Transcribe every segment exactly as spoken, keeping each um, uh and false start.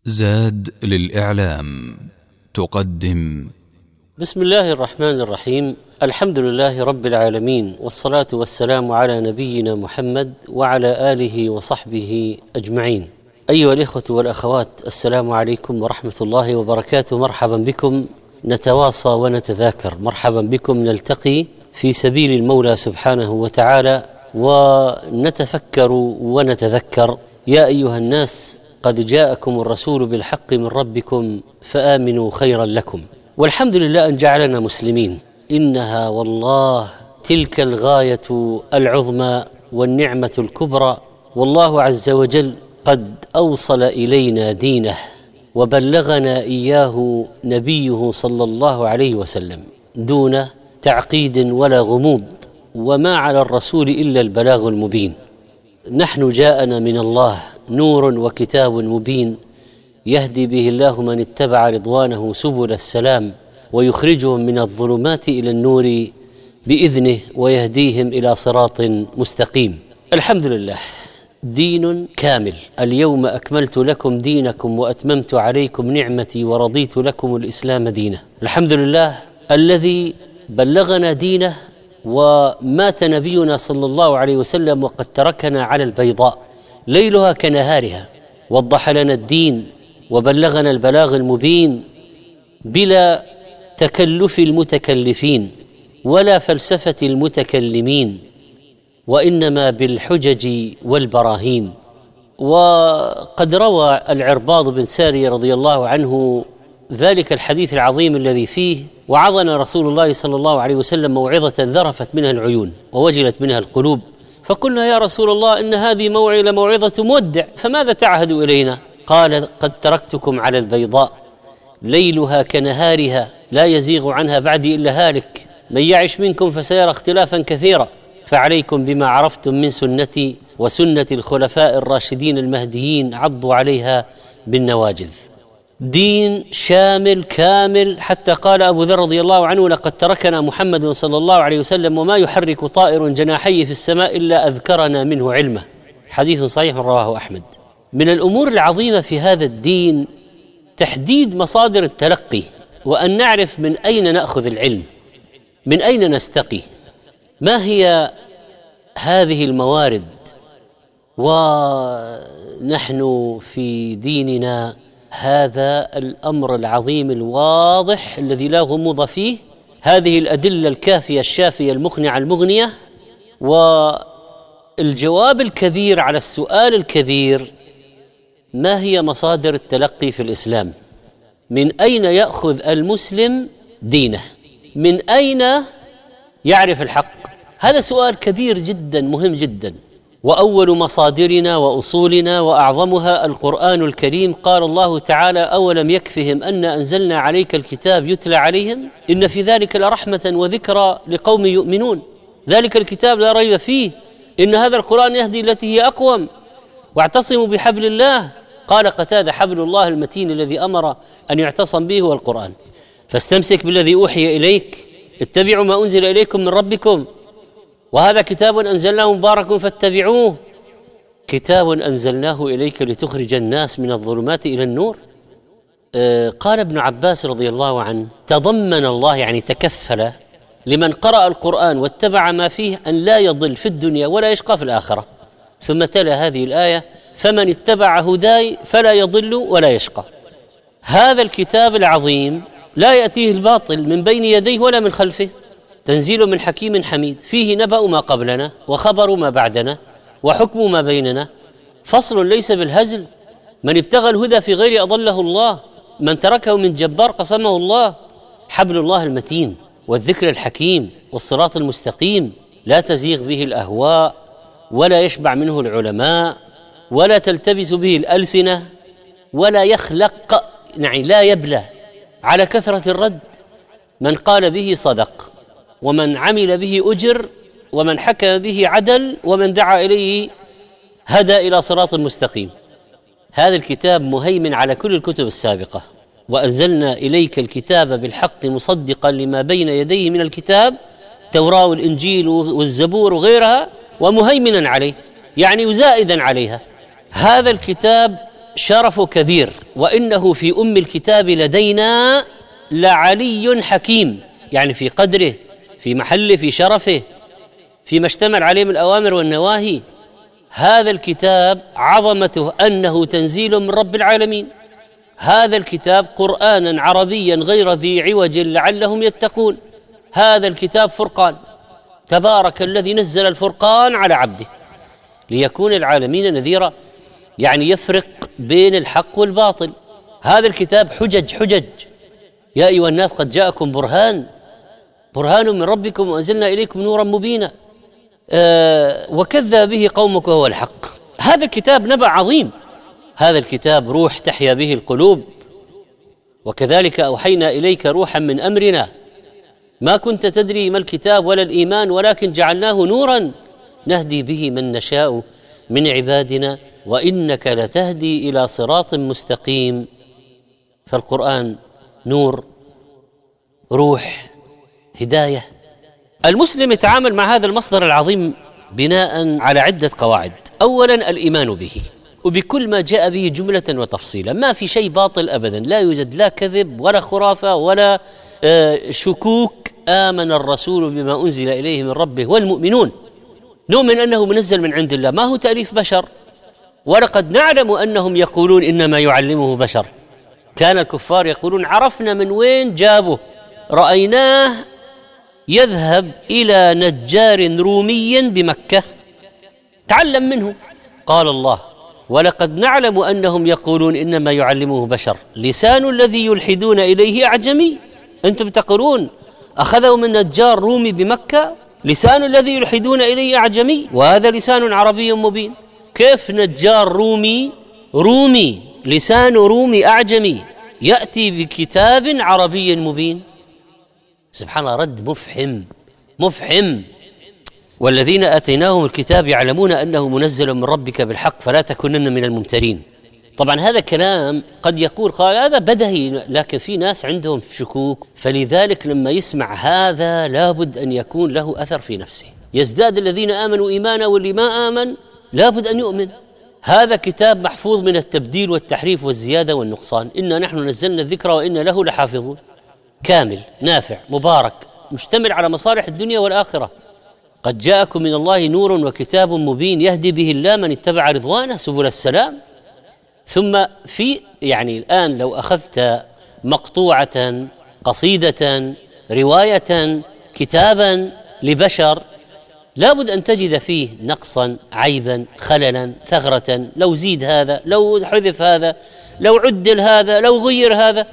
زاد للإعلام تقدم. بسم الله الرحمن الرحيم. الحمد لله رب العالمين، والصلاة والسلام على نبينا محمد وعلى آله وصحبه أجمعين. أيها الإخوة والأخوات، السلام عليكم ورحمة الله وبركاته. مرحبا بكم، نتواصى ونتذاكر، مرحبا بكم، نلتقي في سبيل المولى سبحانه وتعالى ونتفكر ونتذكر. يا أيها الناس، قد جاءكم الرسول بالحق من ربكم فآمنوا خيرا لكم. والحمد لله أن جعلنا مسلمين، إنها والله تلك الغاية العظمى والنعمة الكبرى. والله عز وجل قد أوصل إلينا دينه وبلغنا إياه نبيه صلى الله عليه وسلم دون تعقيد ولا غموض، وما على الرسول إلا البلاغ المبين. نحن جاءنا من الله نور وكتاب مبين، يهدي به الله من اتبع رضوانه سبل السلام، ويخرجهم من الظلمات إلى النور بإذنه، ويهديهم إلى صراط مستقيم. الحمد لله، دين كامل. اليوم أكملت لكم دينكم وأتممت عليكم نعمتي ورضيت لكم الإسلام دينا. الحمد لله الذي بلغنا دينه، ومات نبينا صلى الله عليه وسلم وقد تركنا على البيضاء ليلها كنهارها، وضح لنا الدين وبلغنا البلاغ المبين بلا تكلف المتكلفين ولا فلسفة المتكلمين، وإنما بالحجج والبراهين. وقد روى العرباض بن سارية رضي الله عنه ذلك الحديث العظيم الذي فيه: وعظنا رسول الله صلى الله عليه وسلم موعظة ذرفت منها العيون ووجلت منها القلوب، فقلنا يا رسول الله إن هذه موعظة موعظة مودع، فماذا تعهد إلينا؟ قال: قد تركتكم على البيضاء ليلها كنهارها لا يزيغ عنها بعدي إلا هالك، من يعش منكم فسيرى اختلافا كثيرا، فعليكم بما عرفتم من سنتي وسنة الخلفاء الراشدين المهديين، عضوا عليها بالنواجذ. دين شامل كامل، حتى قال أبو ذر رضي الله عنه: لقد تركنا محمد صلى الله عليه وسلم وما يحرك طائر جناحيه في السماء إلا أذكرنا منه علمه. حديث صحيح رواه أحمد. من الأمور العظيمة في هذا الدين تحديد مصادر التلقي، وأن نعرف من أين نأخذ العلم، من أين نستقي، ما هي هذه الموارد. ونحن في ديننا هذا الأمر العظيم الواضح الذي لا غموض فيه، هذه الأدلة الكافية الشافية المقنعة المغنية. والجواب الكبير على السؤال الكبير: ما هي مصادر التلقي في الإسلام؟ من أين يأخذ المسلم دينه؟ من أين يعرف الحق؟ هذا سؤال كبير جدا مهم جدا. وأول مصادرنا وأصولنا وأعظمها القرآن الكريم. قال الله تعالى: أولم يكفهم أن أنزلنا عليك الكتاب يتلى عليهم إن في ذلك لرحمة وذكرى لقوم يؤمنون. ذلك الكتاب لا ريب فيه، إن هذا القرآن يهدي التي هي أقوم، واعتصموا بحبل الله. قال قتادة: حبل الله المتين الذي أمر أن يعتصم به هو القرآن، فاستمسك بالذي أوحي إليك، اتبعوا ما أنزل إليكم من ربكم، وهذا كتاب أنزلناه مبارك فاتبعوه، كتاب أنزلناه إليك لتخرج الناس من الظلمات إلى النور. آه قال ابن عباس رضي الله عنه: تضمن الله، يعني تكفل لمن قرأ القرآن واتبع ما فيه، أن لا يضل في الدنيا ولا يشقى في الآخرة. ثم تلا هذه الآية: فمن اتبع هداي فلا يضل ولا يشقى. هذا الكتاب العظيم لا يأتيه الباطل من بين يديه ولا من خلفه، تنزيل من حكيم حميد، فيه نبأ ما قبلنا وخبر ما بعدنا وحكم ما بيننا، فصل ليس بالهزل. من ابتغى الهدى في غير أضله الله، من تركه من جبار قسمه الله. حبل الله المتين والذكر الحكيم والصراط المستقيم، لا تزيغ به الأهواء ولا يشبع منه العلماء ولا تلتبس به الألسنة ولا يخلق، يعني لا يبلى على كثرة الرد. من قال به صدق، ومن عمل به أجر، ومن حكم به عدل، ومن دعا إليه هدى إلى صراط مستقيم. هذا الكتاب مهيمن على كل الكتب السابقة. وأنزلنا إليك الكتاب بالحق مصدقا لما بين يديه من الكتاب، التوراة والإنجيل والزبور وغيرها، ومهيمنا عليه، يعني زائدا عليها. هذا الكتاب شرف كبير، وإنه في أم الكتاب لدينا لعلي حكيم، يعني في قدره، في محله، في شرفه، فيما اشتمل عليه من الأوامر والنواهي. هذا الكتاب عظمته أنه تنزيل من رب العالمين. هذا الكتاب قرآنا عربيا غير ذي عوج لعلهم يتقون. هذا الكتاب فرقان، تبارك الذي نزل الفرقان على عبده ليكون العالمين نذيرا، يعني يفرق بين الحق والباطل. هذا الكتاب حجج حجج، يا أيها الناس قد جاءكم برهان برهان من ربكم وأنزلنا إليكم نورا مبينا، أه وكذب به قومك وهو الحق. هذا الكتاب نبأ عظيم، هذا الكتاب روح تحيا به القلوب. وكذلك أوحينا إليك روحا من أمرنا ما كنت تدري ما الكتاب ولا الإيمان ولكن جعلناه نورا نهدي به من نشاء من عبادنا وإنك لتهدي إلى صراط مستقيم. فالقرآن نور، روح، هداية. المسلم يتعامل مع هذا المصدر العظيم بناء على عدة قواعد. أولا الإيمان به وبكل ما جاء به جملة وتفصيلا، ما في شيء باطل أبدا، لا يوجد لا كذب ولا خرافة ولا شكوك. آمن الرسول بما أنزل إليه من ربه والمؤمنون، نؤمن أنه منزل من عند الله، ما هو تأليف بشر. ولقد نعلم أنهم يقولون إنما يعلمه بشر. كان الكفار يقولون عرفنا من وين جابه، رأيناه يذهب إلى نجار رومي بمكة تعلم منه. قال الله ولقد نعلم أنهم يقولون إنما يعلمه بشر لسان الذي يلحدون إليه أعجمي. أنتم تقولون أخذوا من نجار رومي بمكة، لسان الذي يلحدون إليه أعجمي وهذا لسان عربي مبين. كيف نجار رومي رومي لسان رومي أعجمي يأتي بكتاب عربي مبين؟ سبحان الله، رد مفحم مفحم. والذين آتيناهم الكتاب يعلمون أنه منزل من ربك بالحق فلا تكونن من الممترين. طبعا هذا كلام قد يقول قال هذا بدهي، لكن في ناس عندهم شكوك، فلذلك لما يسمع هذا لابد أن يكون له أثر في نفسه. يزداد الذين آمنوا إيمانا واللي ما آمن لابد أن يؤمن. هذا كتاب محفوظ من التبديل والتحريف والزيادة والنقصان. إنا نحن نزلنا الذكر وإنا له لحافظون. كامل نافع مبارك مشتمل على مصالح الدنيا والآخرة. قد جاءكم من الله نور وكتاب مبين يهدي به الله من اتبع رضوانه سبل السلام. ثم في يعني الآن لو أخذت مقطوعة قصيدة رواية كتابا لبشر لابد أن تجد فيه نقصا عيبا خللا ثغرة، لو زيد هذا، لو حذف هذا، لو عدل هذا، لو غير هذا.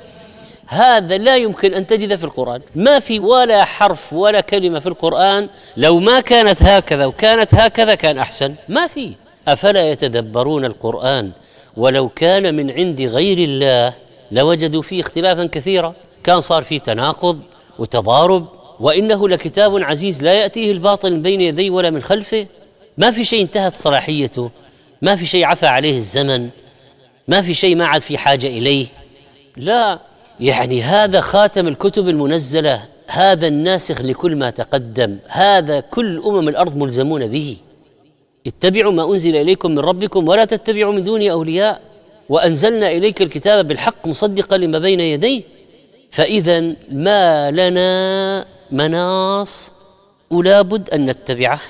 هذا لا يمكن أن تجد في القرآن. ما في ولا حرف ولا كلمة في القرآن لو ما كانت هكذا وكانت هكذا كان أحسن، ما في. أفلا يتدبرون القرآن ولو كان من عند غير الله لوجدوا فيه اختلافا كثيرا، كان صار فيه تناقض وتضارب. وإنه لكتاب عزيز لا يأتيه الباطل من بين يديه ولا من خلفه. ما في شيء انتهت صلاحيته، ما في شيء عفى عليه الزمن، ما في شيء ما عاد في حاجة إليه. لا، يعني هذا خاتم الكتب المنزلة، هذا الناسخ لكل ما تقدم، هذا كل أمم الأرض ملزمون به. اتبعوا ما أنزل إليكم من ربكم ولا تتبعوا من دونه أولياء وأنزلنا إليك الكتاب بالحق مصدقا لما بين يديه. فإذا ما لنا مناص ولا بد أن نتبعه.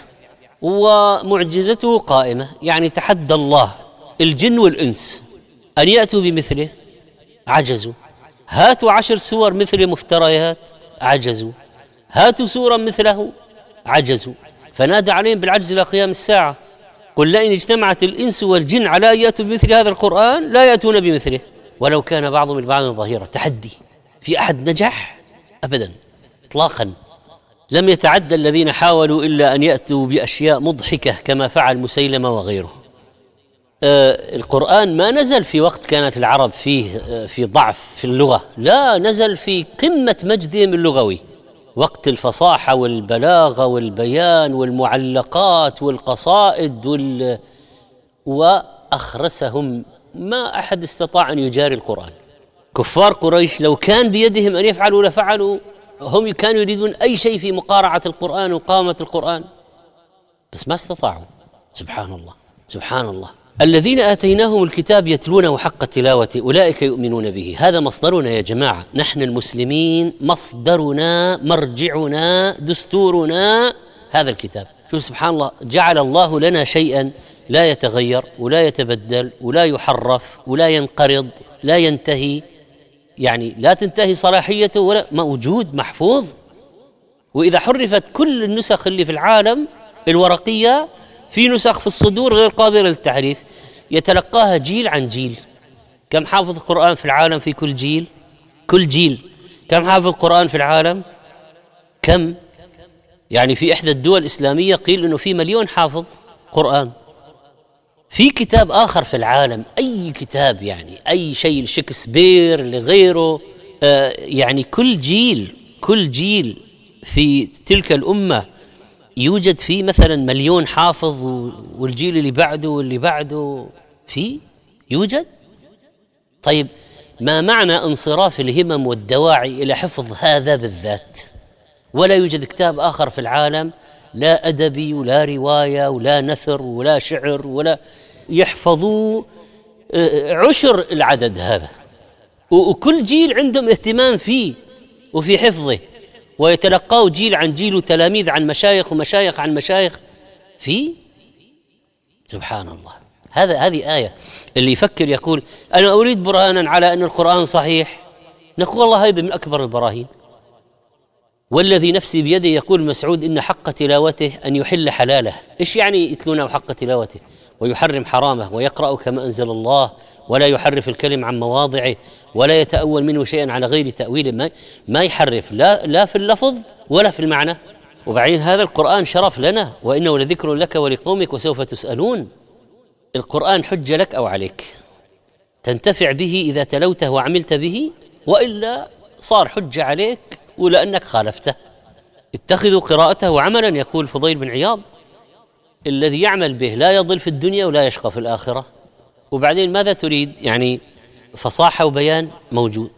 ومعجزته قائمة، يعني تحدى الله الجن والإنس أن يأتوا بمثله، عجزوا. هاتوا عشر سور مثل مفتريات، عجزوا. هاتوا سورا مثله، عجزوا. فنادى عليهم بالعجز إلى قيام الساعة. قل لئن اجتمعت الإنس والجن على أن يأتوا بمثل هذا القرآن لا يأتون بمثله ولو كان بعضهم لبعض ظهيرا. تحدي. في أحد نجح؟ أبدا إطلاقا. لم يتعدى الذين حاولوا إلا أن يأتوا بأشياء مضحكة كما فعل مسيلمة وغيره. آه القرآن ما نزل في وقت كانت العرب فيه آه في ضعف في اللغة، لا، نزل في قمة مجدهم اللغوي، وقت الفصاحة والبلاغة والبيان والمعلقات والقصائد وال... وأخرسهم ما أحد استطاع أن يجاري القرآن. كفار قريش لو كان بيدهم أن يفعلوا لفعلوا، هم كانوا يريدون أي شيء في مقارعة القرآن وقامة القرآن، بس ما استطاعوا. سبحان الله سبحان الله. الذين آتيناهم الكتاب يتلونه حق تلاوته أولئك يؤمنون به. هذا مصدرنا يا جماعة، نحن المسلمين مصدرنا مرجعنا دستورنا هذا الكتاب. شوف سبحان الله، جعل الله لنا شيئا لا يتغير ولا يتبدل ولا يحرف ولا ينقرض لا ينتهي، يعني لا تنتهي صلاحيته ولا موجود محفوظ. وإذا حرفت كل النسخ اللي في العالم الورقية، في نسخ في الصدور غير قابلة للتحريف، يتلقاها جيل عن جيل. كم حافظ قرآن في العالم في كل جيل؟ كل جيل كم حافظ قرآن في العالم؟ كم؟ يعني في إحدى الدول الإسلامية قيل إنه في مليون حافظ قرآن. في كتاب آخر في العالم، أي كتاب يعني أي شيء، لشكسبير لغيره، آه يعني كل جيل كل جيل في تلك الأمة يوجد فيه مثلا مليون حافظ، والجيل اللي بعده واللي بعده فيه يوجد. طيب ما معنى انصراف الهمم والدواعي إلى حفظ هذا بالذات؟ ولا يوجد كتاب آخر في العالم، لا أدبي ولا رواية ولا نثر ولا شعر، ولا يحفظوا عشر العدد هذا، وكل جيل عندهم اهتمام فيه وفي حفظه، ويتلقاه جيل عن جيل وتلاميذ عن مشايخ ومشايخ عن مشايخ فيه. سبحان الله. هذا هذه آية. اللي يفكر يقول أنا أريد برهانا على أن القرآن صحيح، نقول والله هذا من أكبر البراهين. والذي نفسي بيده يقول مسعود إن حق تلاوته أن يحل حلاله. إيش يعني يتلونه حق تلاوته؟ ويحرم حرامه، ويقرأ كما أنزل الله، ولا يحرف الكلم عن مواضعه، ولا يتأول منه شيئا على غير تأويله، ما, ما يحرف لا, لا في اللفظ ولا في المعنى. وبعدين هذا القرآن شرف لنا، وإنه لذكر لك ولقومك وسوف تسألون. القرآن حجة لك أو عليك، تنتفع به إذا تلوته وعملت به، وإلا صار حجة عليك ولأنك خالفته. اتخذوا قراءته عملا، يقول فضيل بن عياض، الذي يعمل به لا يضل في الدنيا ولا يشقى في الآخرة. وبعدين ماذا تريد؟ يعني فصاحة وبيان موجود،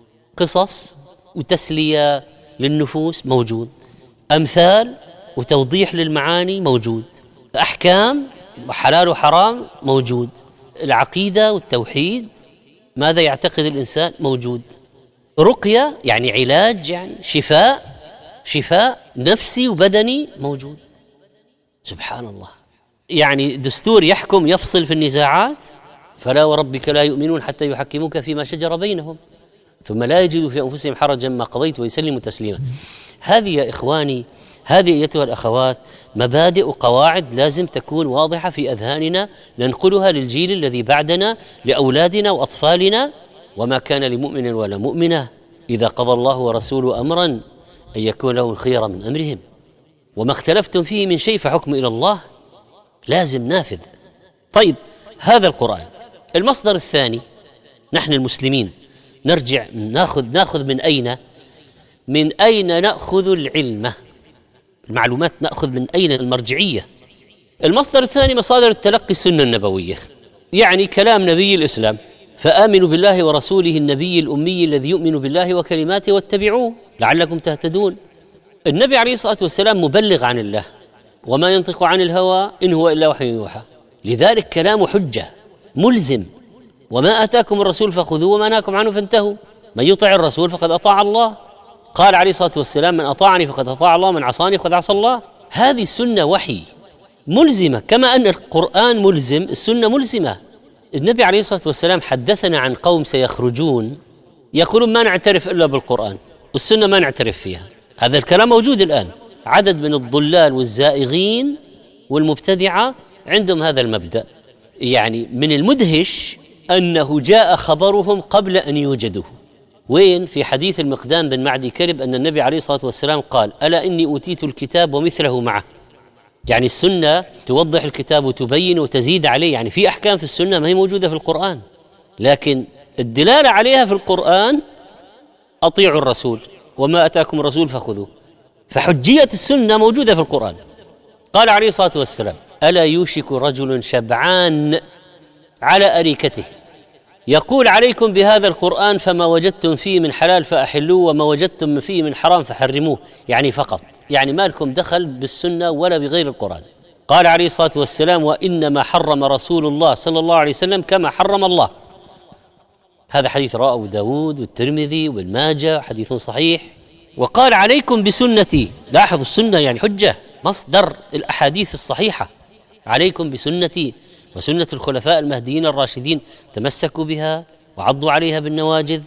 قصص وتسلية للنفوس موجود، أمثال وتوضيح للمعاني موجود، أحكام وحلال وحرام موجود، العقيدة والتوحيد ماذا يعتقد الإنسان موجود، رقية يعني علاج، يعني شفاء شفاء نفسي وبدني موجود. سبحان الله. يعني دستور يحكم يفصل في النزاعات، فلا وربك لا يؤمنون حتى يحكموك فيما شجر بينهم ثم لا يجدوا في أنفسهم حرجا ما قضيت ويسلموا تسليما. هذه يا إخواني، هذه أيتها الأخوات مبادئ وقواعد لازم تكون واضحة في أذهاننا، ننقلها للجيل الذي بعدنا، لأولادنا وأطفالنا. وما كان لمؤمن ولا مؤمنة إذا قضى الله ورسوله أمرا أن يكون لهم الخير من أمرهم، وما اختلفتم فيه من شيء فحكم إلى الله، لازم نافذ. طيب هذا القرآن. المصدر الثاني، نحن المسلمين نرجع ناخذ ناخذ من أين من أين نأخذ العلم، المعلومات نأخذ من أين المرجعية. المصدر الثاني مصادر التلقي السنة النبوية، يعني كلام نبي الإسلام، فآمنوا بالله ورسوله النبي الأمي الذي يؤمن بالله وكلماته واتبعوه لعلكم تهتدون. النبي عليه الصلاة والسلام مبلغ عن الله، وما ينطق عن الهوى إن هو إلا وحي يوحى، لذلك كلامه حجة ملزم. وما آتاكم الرسول فخذوه وما نهاكم عنه فانتهوا، من يطع الرسول فقد أطاع الله. قال عليه الصلاة والسلام من أطاعني فقد أطاع الله، من عصاني فقد عصى الله. هذه السنة وحي ملزمة، كما أن القرآن ملزم، السنة ملزمة. النبي عليه الصلاة والسلام حدثنا عن قوم سيخرجون يقولون ما نعترف إلا بالقرآن والسنة ما نعترف فيها. هذا الكلام موجود الآن، عدد من الضلال والزائغين والمبتدعة عندهم هذا المبدأ. يعني من المدهش أنه جاء خبرهم قبل أن يوجدوا. وين؟ في حديث المقدام بن معدي كرب أن النبي عليه الصلاة والسلام قال ألا إني أوتيت الكتاب ومثله معه، يعني السنة توضح الكتاب وتبين وتزيد عليه، يعني في أحكام في السنة ما هي موجودة في القرآن، لكن الدلالة عليها في القرآن أطيعوا الرسول وما أتاكم الرسول فخذوه، فحجية السنة موجودة في القرآن. قال عليه الصلاة والسلام ألا يوشك رجل شبعان على أريكته يقول عليكم بهذا القرآن فما وجدتم فيه من حلال فأحلوه وما وجدتم فيه من حرام فحرموه، يعني فقط، يعني ما لكم دخل بالسنة ولا بغير القرآن. قال عليه الصلاة والسلام: وإنما حرم رسول الله صلى الله عليه وسلم كما حرم الله. هذا حديث رواه أبو داود والترمذي وابن ماجه، حديث صحيح. وقال: عليكم بسنتي. لاحظوا، السنة يعني حجة، مصدر الأحاديث الصحيحة. عليكم بسنتي وسنة الخلفاء المهديين الراشدين، تمسكوا بها وعضوا عليها بالنواجذ.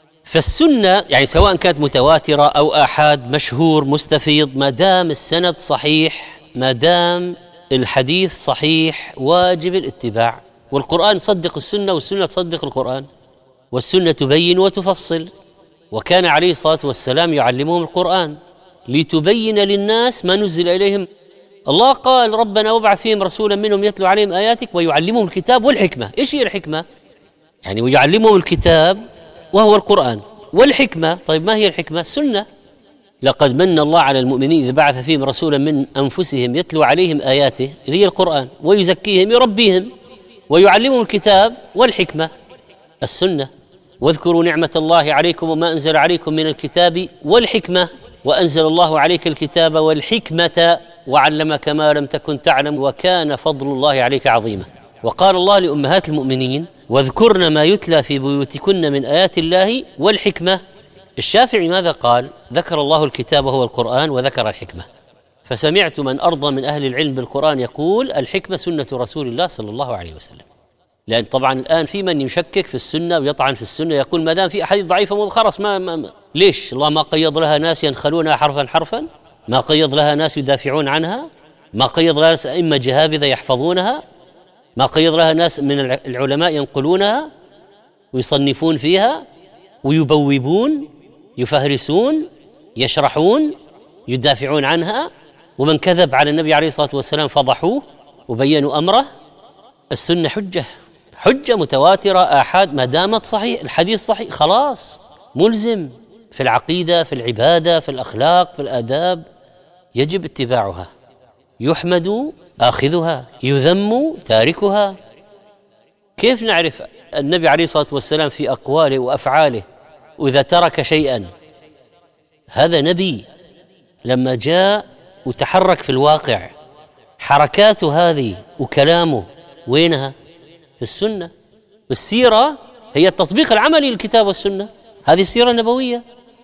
فالسنة يعني سواء كانت متواترة أو آحاد، مشهور مستفيض، ما دام السند صحيح، ما دام الحديث صحيح، واجب الاتباع. والقرآن يصدق السنة والسنة تصدق القرآن، والسنة تبين وتفصل. وكان عليه الصلاة والسلام يعلمهم القرآن لتبين للناس ما نزل إليهم. الله قال: ربنا وابعث فيهم رسولا منهم يتلو عليهم آياتك ويعلمهم الكتاب والحكمة. إيش هي الحكمة؟ يعني ويعلمهم الكتاب وهو القرآن، والحكمة. طيب ما هي الحكمة؟ السنة. لقد من الله على المؤمنين إذ بعث فيهم رسولا من أنفسهم يتلو عليهم آياته، اللي هي القرآن، ويزكيهم، يربيهم، ويعلمهم الكتاب والحكمة، السنة. واذكروا نعمة الله عليكم وما أنزل عليكم من الكتاب والحكمة، وأنزل الله عليك الكتاب والحكمة وعلمك ما لم تكن تعلم وكان فضل الله عليك عظيما. وقال الله لأمهات المؤمنين: واذكرن ما يتلى في بيوتكن من آيات الله والحكمة. الشافعي ماذا قال؟ ذكر الله الكتاب وهو القرآن، وذكر الحكمة. فسمعت من أرضى من أهل العلم بالقرآن يقول: الحكمة سنة رسول الله صلى الله عليه وسلم. لأن طبعا الآن في من يشكك في السنة ويطعن في السنة، يقول ما دام في أحاديث ضعيفة وخرس ما, ما, ما ليش الله ما قيض لها ناس ينخلونها حرفا حرفا؟ ما قيض لها ناس يدافعون عنها؟ ما قيض لها ناس أئمة جهابذة يحفظونها؟ ما قيض لها ناس من العلماء ينقلونها ويصنفون فيها ويبوبون، يفهرسون، يشرحون، يدافعون عنها؟ ومن كذب على النبي عليه الصلاة والسلام فضحوه وبينوا أمره. السنة حجة، حجة متواترة آحاد، ما دامت صحيح، الحديث صحيح، خلاص ملزم في العقيدة، في العبادة، في الأخلاق، في الآداب، يجب اتباعها. يحمد آخذها، يذم تاركها. كيف نعرف النبي عليه الصلاة والسلام في أقواله وأفعاله وإذا ترك شيئا؟ هذا نبي لما جاء وتحرك في الواقع، حركاته هذه وكلامه وينها؟ في السنة. والسيرة هي التطبيق العملي للكتاب والسنة، هذه السيرة النبوية.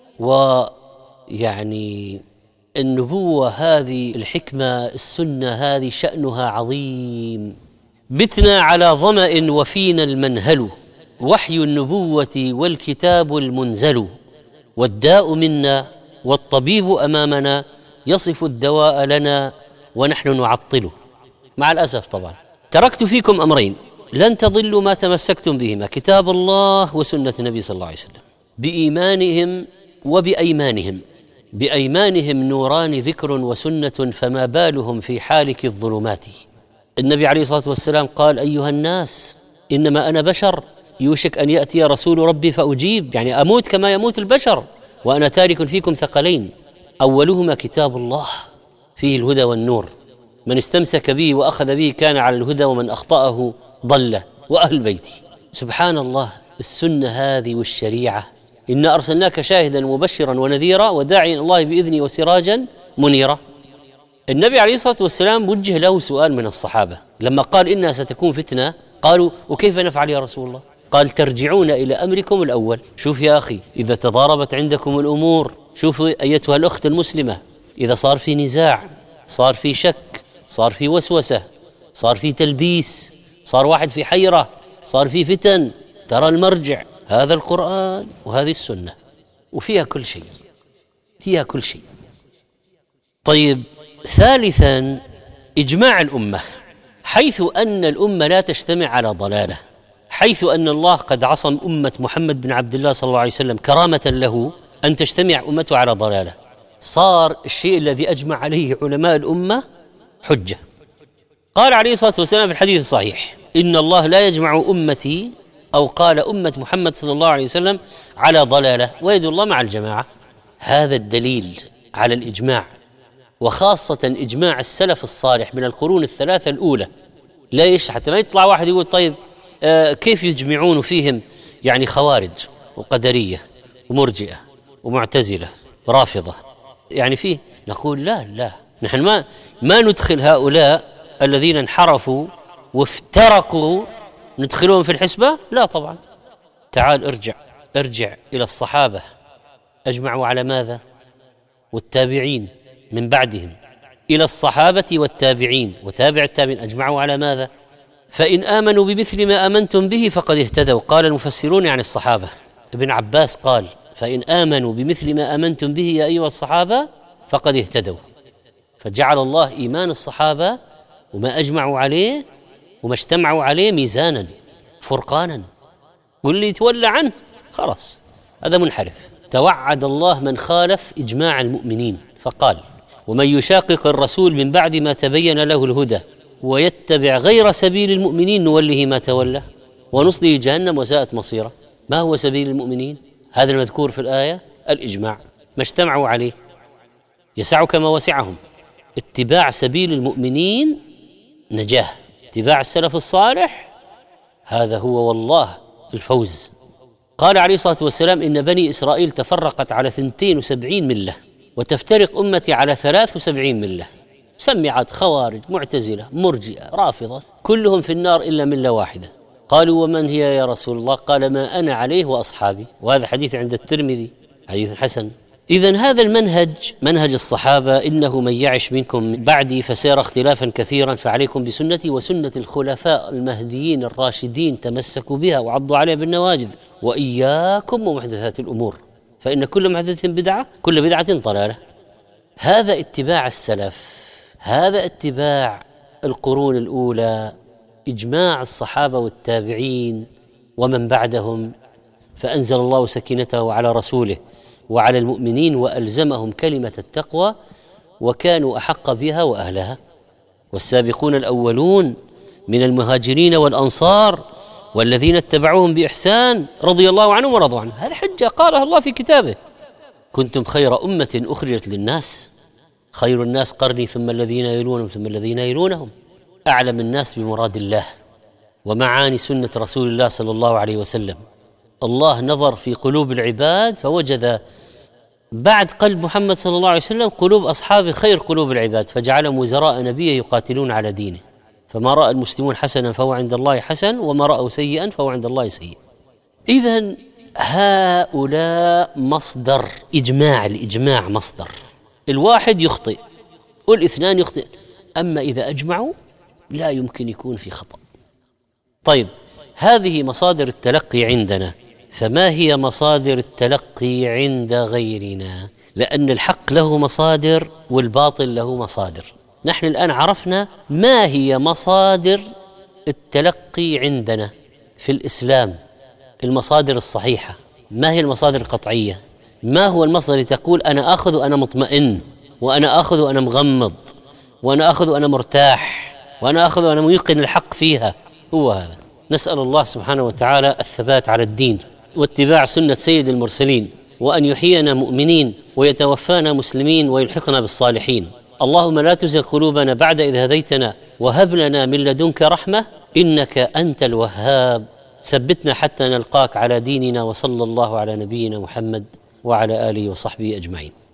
ويعني النبوة هذه، الحكمة، السنة هذه شأنها عظيم. بتنا على ظمأ وفينا المنهل، وحي النبوة والكتاب المنزل، والداء منا والطبيب أمامنا، يصف الدواء لنا ونحن نعطله. مع الأسف طبعا تركت فيكم أمرين لن تضلوا ما تمسكتم بهما، كتاب الله وسنة النبي صلى الله عليه وسلم، بإيمانهم وبأيمانهم. بأيمانهم نوران ذكر وسنة، فما بالهم في حالك الظلمات. النبي عليه الصلاة والسلام قال: أيها الناس إنما أنا بشر، يوشك أن يأتي رسول ربي فأجيب، يعني أموت كما يموت البشر، وأنا تارك فيكم ثقلين، أولهما كتاب الله فيه الهدى والنور، من استمسك به وأخذ به كان على الهدى، ومن أخطأه ضل، وأهل بيتي. سبحان الله، السنة هذه والشريعة. إنا أرسلناك شاهدا ومبشرا ونذيرا وداعيا الله بإذنه وسراجا منيرا. النبي عليه الصلاة والسلام وجه له سؤال من الصحابة لما قال: إنها ستكون فتنة. قالوا: وكيف نفعل يا رسول الله؟ قال: ترجعون إلى أمركم الأول. شوف يا أخي، إذا تضاربت عندكم الأمور، شوفوا أيتها الأخت المسلمة، إذا صار في نزاع، صار في شك، صار في وسوسة، صار في تلبيس، صار واحد في حيرة، صار في فتن، ترى المرجع هذا القرآن وهذه السنة، وفيها كل شيء، فيها كل شيء. طيب، ثالثا إجماع الأمة، حيث أن الأمة لا تجتمع على ضلالة، حيث أن الله قد عصم أمة محمد بن عبد الله صلى الله عليه وسلم كرامة له أن تجتمع أمته على ضلالة، صار الشيء الذي أجمع عليه علماء الأمة حجة. قال عليه الصلاة والسلام في الحديث الصحيح: إن الله لا يجمع أمتي، أو قال أمة محمد صلى الله عليه وسلم، على ضلالة، ويد الله مع الجماعة. هذا الدليل على الإجماع، وخاصة إجماع السلف الصالح من القرون الثلاثة الأولى. ليش؟ حتى ما يطلع واحد يقول: طيب آه كيف يجمعون فيهم يعني خوارج وقدرية ومرجئة ومعتزلة ورافضة؟ يعني فيه نقول لا لا، نحن ما ما ندخل هؤلاء الذين انحرفوا وافترقوا ندخلهم في الحسبة؟ لا طبعا. تعال ارجع ارجع إلى الصحابة، أجمعوا على ماذا؟ والتابعين من بعدهم، إلى الصحابة والتابعين وتابع التابعين، أجمعوا على ماذا؟ فإن آمنوا بمثل ما آمنتم به فقد اهتدوا. قال المفسرون عن الصحابة، ابن عباس قال: فإن آمنوا بمثل ما آمنتم به يا أيها الصحابة فقد اهتدوا. فجعل الله إيمان الصحابة وما أجمعوا عليه وما اجتمعوا عليه ميزانا فرقانا، واللي يتولى عنه خلاص هذا منحرف. توعد الله من خالف إجماع المؤمنين فقال: ومن يشاقق الرسول من بعد ما تبين له الهدى ويتبع غير سبيل المؤمنين نوله ما تولى ونصله جهنم وساءت مصيره. ما هو سبيل المؤمنين؟ هذا المذكور في الآية الإجماع، ما اجتمعوا عليه يسعك ما وسعهم. اتباع سبيل المؤمنين نجاه، اتباع السلف الصالح هذا هو والله الفوز. قال عليه الصلاة والسلام: إن بني إسرائيل تفرقت على اثنتين وسبعين ملة وتفترق أمتي على ثلاث وسبعين ملة. سمعت خوارج، معتزلة، مرجئة، رافضة، كلهم في النار إلا ملة واحدة. قالوا: ومن هي يا رسول الله؟ قال: ما أنا عليه وأصحابي. وهذا حديث عند الترمذي حديث حسن. إذن هذا المنهج منهج الصحابة: إنه من يعش منكم بعدي فسيرى اختلافا كثيرا فعليكم بسنتي وسنة الخلفاء المهديين الراشدين تمسكوا بها وعضوا عليها بالنواجذ وإياكم ومحدثات الأمور فإن كل محدثة بدعة كل بدعة ضلالة. هذا اتباع السلف، هذا اتباع القرون الأولى، إجماع الصحابة والتابعين ومن بعدهم. فأنزل الله سكينته على رسوله وعلى المؤمنين وألزمهم كلمة التقوى وكانوا أحق بها وأهلها. والسابقون الأولون من المهاجرين والأنصار والذين اتبعوهم بإحسان رضي الله عنهم ورضوا عنه. هذه حجة قالها الله في كتابه: كنتم خير أمة أخرجت للناس، خير الناس قرني ثم الذين يلونهم ثم الذين يلونهم. أعلم الناس بمراد الله ومعاني سنة رسول الله صلى الله عليه وسلم. الله نظر في قلوب العباد فوجد بعد قلب محمد صلى الله عليه وسلم قلوب أصحابه خير قلوب العباد، فجعلهم وزراء نبيه يقاتلون على دينه. فما رأى المسلمون حسنا فهو عند الله حسن، وما رأوا سيئا فهو عند الله سيء. إذن هؤلاء مصدر إجماع، الإجماع مصدر. الواحد يخطئ والاثنان يخطئ، أما إذا أجمعوا لا يمكن يكون في خطأ. طيب، هذه مصادر التلقي عندنا، فما هي مصادر التلقي عند غيرنا؟ لأن الحق له مصادر والباطل له مصادر. نحن الآن عرفنا ما هي مصادر التلقي عندنا في الإسلام، المصادر الصحيحة. ما هي المصادر القطعية؟ ما هو المصدر اللي تقول أنا أخذ وأنا مطمئن، وأنا أخذ وأنا مغمض، وأنا أخذ وأنا مرتاح، وأنا أخذ وأنا ميقن الحق فيها؟ هو هذا. نسأل الله سبحانه وتعالى الثبات على الدين واتباع سنة سيد المرسلين، وأن يحيينا مؤمنين ويتوفانا مسلمين ويلحقنا بالصالحين. اللهم لا تزغ قلوبنا بعد إذ هديتنا وهب لنا من لدنك رحمة إنك أنت الوهاب. ثبتنا حتى نلقاك على ديننا، وصلى الله على نبينا محمد وعلى آله وصحبه أجمعين.